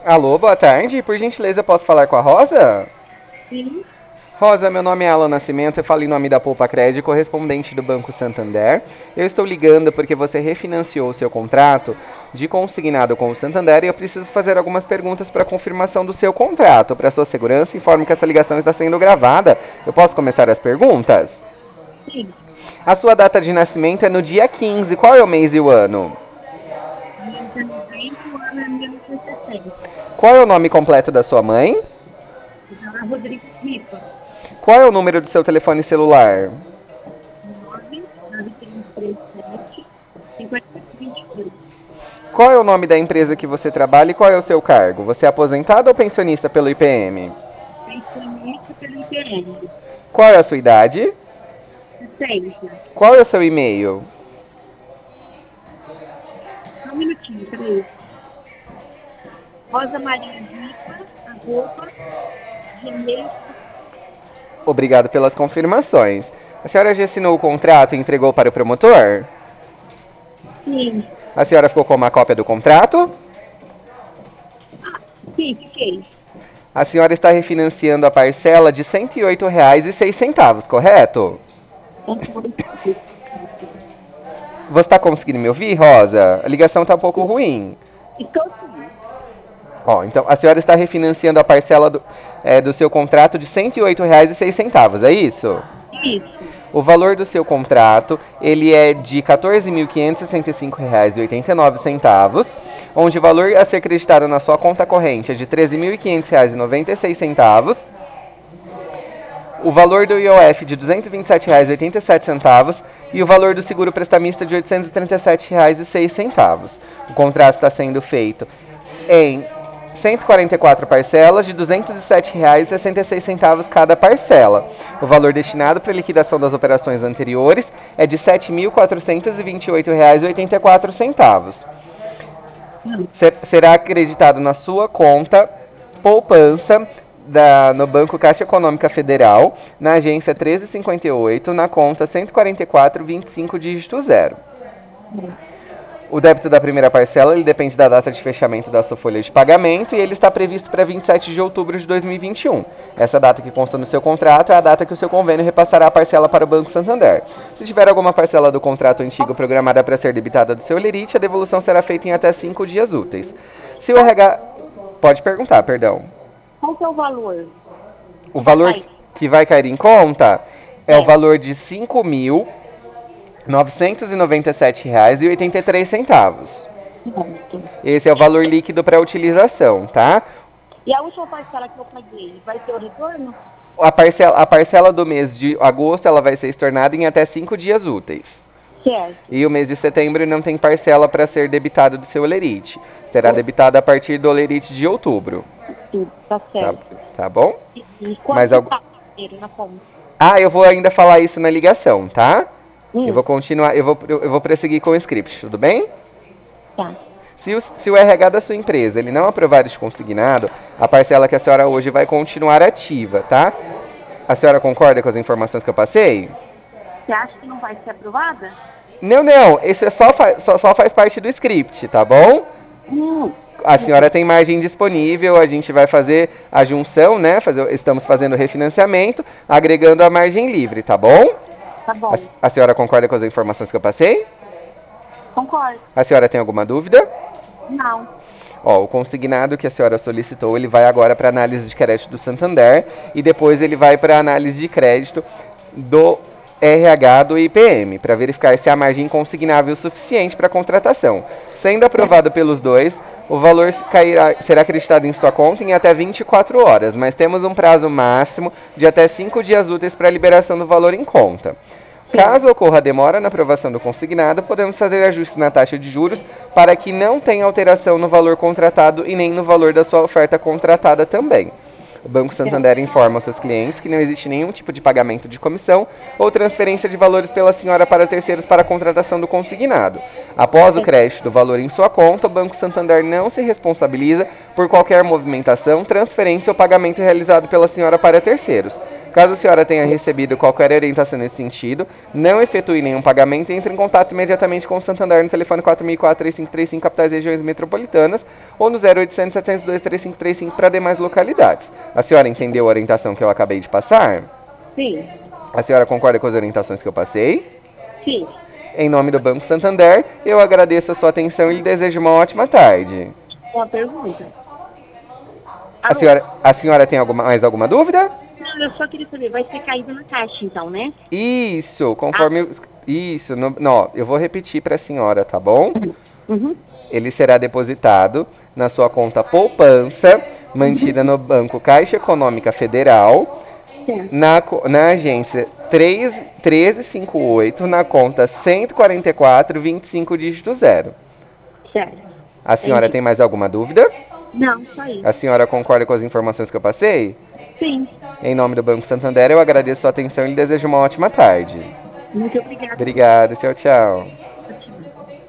Alô, boa tarde. Por gentileza, eu posso falar com a Rosa? Sim, Rosa, meu nome é Alan Nascimento, eu falo em nome da Poupa Crédito, correspondente do Banco Santander. Eu estou ligando porque você refinanciou o seu contrato de consignado com o Santander e eu preciso fazer algumas perguntas para confirmação do seu contrato. Para sua segurança, informo que essa ligação está sendo gravada. Eu posso começar as perguntas? sim. A sua data de nascimento é no dia 15. Qual é o mês e o ano? Mês de novembro, o ano é 1960. Qual é o nome completo da sua mãe? Isabela Rodrigues Ripa, Qual é o número do seu telefone celular? 99337 5823. Qual é o nome da empresa que você trabalha e qual é o seu cargo? Você é aposentado ou pensionista pelo IPM? Pensionista pelo IPM. Qual é a sua idade? 60. Qual é o seu e-mail? Só um minutinho, peraí. Rosa Maria Ripa, arroba, gmail.com. Obrigado pelas confirmações. A senhora já assinou o contrato e entregou para o promotor? Sim, A senhora ficou com uma cópia do contrato? sim, fiquei. A senhora está refinanciando a parcela de R$ 108,06, correto? 108. Você está conseguindo me ouvir, Rosa? A ligação está um pouco ruim. Estou sim. Ó, então a senhora está refinanciando a parcela do seu contrato de R$ 108,06, é isso? Isso. O valor do seu contrato, ele é de R$ 14.565,89, onde o valor a ser acreditado na sua conta corrente é de R$ 13.500,96, o valor do IOF de R$ 227,87 e o valor do seguro prestamista de R$ 837,06. O contrato está sendo feito em 144 parcelas de R$ 207,66 cada parcela. O valor destinado para a liquidação das operações anteriores é de R$ 7.428,84. Será acreditado na sua conta poupança no Banco Caixa Econômica Federal, na agência 1358, na conta 14425 dígito 0. O débito da primeira parcela ele depende da data de fechamento da sua folha de pagamento e ele está previsto para 27 de outubro de 2021. Essa data que consta no seu contrato é a data que o seu convênio repassará a parcela para o Banco Santander. Se tiver alguma parcela do contrato antigo programada para ser debitada do seu lerite, a devolução será feita em até 5 dias úteis. Se o RH... Pode perguntar, perdão. Qual que é o valor O que vai valor cair? que vai cair em conta é o É, valor de R$ 5.997,83. certo. Esse é o valor líquido para utilização, tá? E a última parcela que eu paguei, vai ter o retorno? A parcela do mês de agosto ela vai ser estornada em até 5 dias úteis. Certo. E o mês de setembro não tem parcela para ser debitada do seu olerite. Será O- debitada a partir do olerite de outubro. Tá Tá, certo. tá bom? E quanto Mas que algo... tá o dinheiro na conta? Ah, eu vou ainda falar isso na ligação, tá? Eu vou Hum, continuar, eu vou prosseguir com o script, tudo bem? tá. Se o RH da sua empresa ele não aprovar este consignado, a parcela que a senhora hoje vai continuar ativa, tá? A senhora concorda com as informações que eu passei? Você acha que não vai ser aprovada? Não, não, isso é só faz parte do script, tá bom? Hum, A senhora tem margem disponível, a gente vai fazer a junção, né? Estamos fazendo o refinanciamento, agregando a margem livre, tá bom? tá bom. A senhora concorda com as informações que eu passei? Concordo. A senhora tem alguma dúvida? Não. Ó, o consignado que a senhora solicitou, ele vai agora para análise de crédito do Santander e depois ele vai para análise de crédito do RH do IPM, para verificar se há margem consignável suficiente para a contratação. Sendo aprovado pelos dois, o valor será acreditado em sua conta em até 24 horas, mas temos um prazo máximo de até 5 dias úteis para a liberação do valor em conta. Sim. Caso ocorra demora na aprovação do consignado, podemos fazer ajustes na taxa de juros para que não tenha alteração no valor contratado e nem no valor da sua oferta contratada também. O Banco Certo. Santander informa aos seus clientes que não existe nenhum tipo de pagamento de comissão ou transferência de valores pela senhora para terceiros para a contratação do consignado. Após o crédito do valor em sua conta, o Banco Santander não se responsabiliza por qualquer movimentação, transferência ou pagamento realizado pela senhora para terceiros. Caso a senhora tenha recebido qualquer orientação nesse sentido, não efetue nenhum pagamento e entre em contato imediatamente com o Santander no telefone 4004-3535, capitais e regiões metropolitanas, ou no 0800 702 3535 para demais localidades. A senhora entendeu a orientação que eu acabei de passar? Sim, A senhora concorda com as orientações que eu passei? sim. Em nome do Banco Santander, eu agradeço a sua atenção e lhe desejo uma ótima tarde. Uma pergunta. A Alô? senhora, a senhora tem mais alguma dúvida? Não, eu só queria saber, vai ser caído na caixa então, né? Isso, Ah, conforme. Isso, não, eu vou repetir para a senhora, tá bom? uhum, Ele será depositado na sua conta poupança, mantida no Banco Caixa Econômica Federal, certo, na agência 1358, na conta 14425 dígito zero. certo. A senhora Entendi. tem mais alguma dúvida? Não, só isso. A senhora concorda com as informações que eu passei? Sim, Em nome do Banco Santander, eu agradeço a sua atenção e lhe desejo uma ótima tarde. muito obrigada. Obrigado, tchau, tchau.